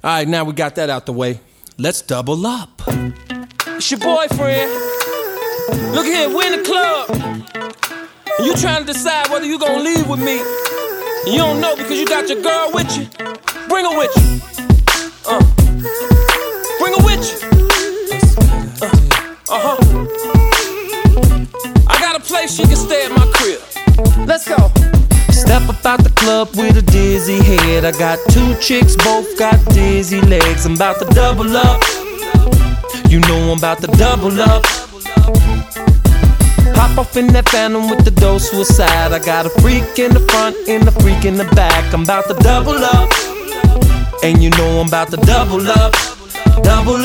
Alright, now we got that out the way. Let's double up. It's your boyfriend. Look here, we in the club. And you trying to decide whether you gonna leave with me. And you don't know because you got your girl with you. Bring her with you. Bring her with you. I got a place she can stay at my crib. Let's go. Step up out the club with a dizzy head. I got two chicks, both got dizzy legs. I'm about to double up. You know I'm about to double up. Hop off in that Phantom with the dose suicide. I got a freak in the front and a freak in the back. I'm about to double up. And you know I'm about to double up. Double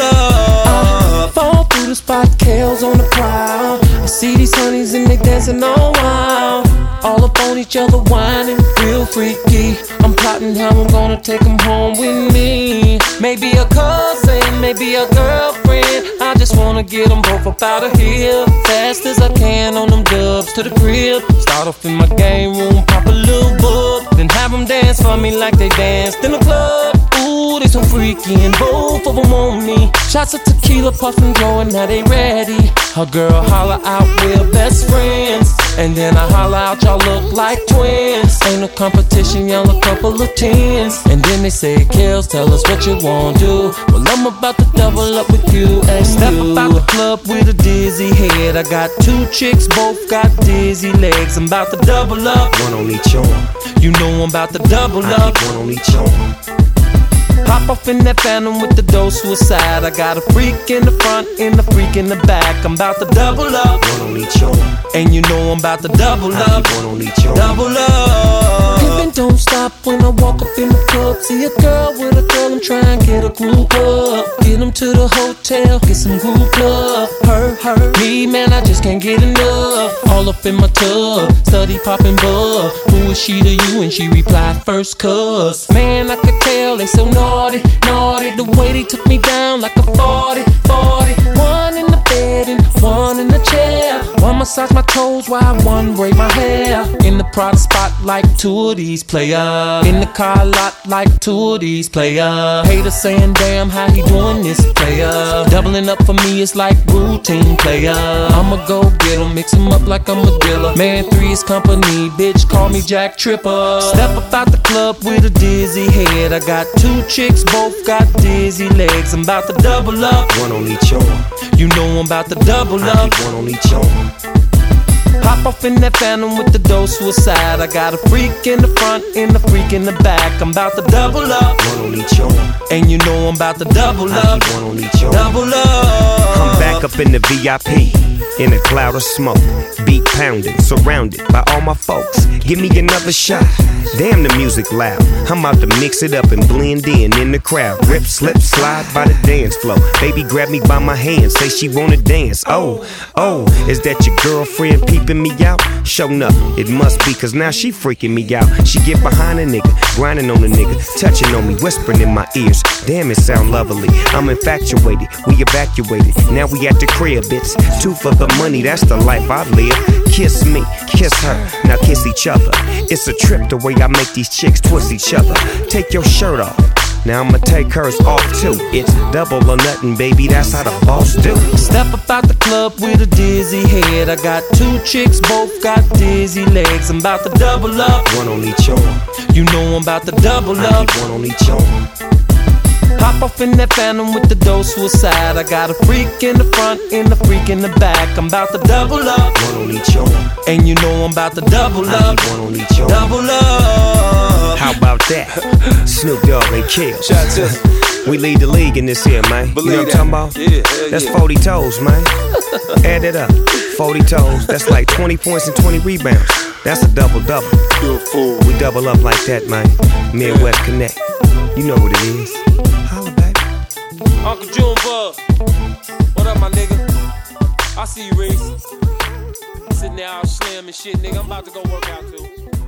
up. Fall through the spot, Kale's on the prowl. I see these honeys and they dancing all wild. All up on each other whining, real freaky. I'm plotting how I'm gonna take them home with me. Maybe a cousin, maybe a girlfriend. I just wanna get them both up out of here fast as I can on them dubs to the crib. Start off in my game room, pop a little bub, then have them dance for me like they danced in the club. Ooh, they so freaky and both of them on me. Shots of tequila, puffin', blowin', now they ready. Her girl holler out, we're best friends. And then I holler out, y'all look like twins. Ain't no competition, y'all a couple of tens. And then they say, Kels, tell us what you wanna do. Well, I'm about to double up with you and step up out the club with a dizzy head. I got two chicks, both got dizzy legs. I'm about to double up. One on each arm. You know I'm about to double up. One on each arm. Hop off in that Phantom with the dose suicide. I got a freak in the front and a freak in the back. I'm about to double up. One on each arm. And you know I'm about to double up. One on each arm. Double up. Pimpin' don't stop when I walk up in the club. See a girl with a girl, I'm trying to get a group up. Get them to the hotel, get some group love. Her, me, man, I just can't get enough. All up in my tub, study poppin' bug. Who is she to you? And she replied, first cuz. Man, I could tell they so naughty, naughty. The way they took me down like a 40. One in the bed and one in the chair. One massage my toes while one braid my hair. In the Prada spot like two of these players. In the car lot like two of these players. Haters saying damn how he doing this player. Doubling up for me is like routine player. I'ma go get him, mix him up like I'm a dealer. Man 3 is company, bitch call me Jack Tripper. Step up out the club with a dizzy head. I got two chicks, both got dizzy legs. I'm about to double up. One on each arm. You know I'm about to double up. One on each arm. Hop off in that Phantom with the dose suicide. I got a freak in the front and a freak in the back. I'm about to double up. One on each arm. And you know I'm about to double up. One on each arm. Double up. I'm back up in the VIP, in a cloud of smoke, beat pounding, surrounded by all my folks. Give me another shot. Damn, the music loud. I'm about to mix it up and blend in the crowd. Rip, slip, slide by the dance floor. Baby, grab me by my hand, say she wanna dance. Oh, is that your girlfriend peeping me out? Show up, it must be, cause now she freaking me out. She get behind a nigga, grinding on a nigga, touching on me, whispering in my ears. Damn, it sound lovely. I'm infatuated, we evacuated. Now we at the crib, bitch. 2 for the money, that's the life I live. Kiss me, kiss her, now kiss each other. It's a trip the way I make these chicks twist each other. Take your shirt off, now I'ma take hers off too. It's double or nothing, baby, that's how the boss do. Step up out the club with a dizzy head. I got two chicks, both got dizzy legs. I'm about to double up. One on each arm. You know I'm about to double up. One on each arm. Hop off in that Phantom with the dose suicide. I got a freak in the front and a freak in the back. I'm about to double up. One on each arm. And you know I'm about to double up. One on each arm. Double up. How about that? Snoop Dogg and Kill. We lead the league in this here, man. You know what I'm talking about? Yeah, that's 40 toes, man. Add it up. 40 toes. That's like 20 points and 20 rebounds. That's a double-double. We double up like that, man. Midwest Connect. You know what it is. Holla, baby. Uncle Junebug. What up, my nigga? I see you, Reese. Sitting there all slim and shit, nigga. I'm about to go work out, too.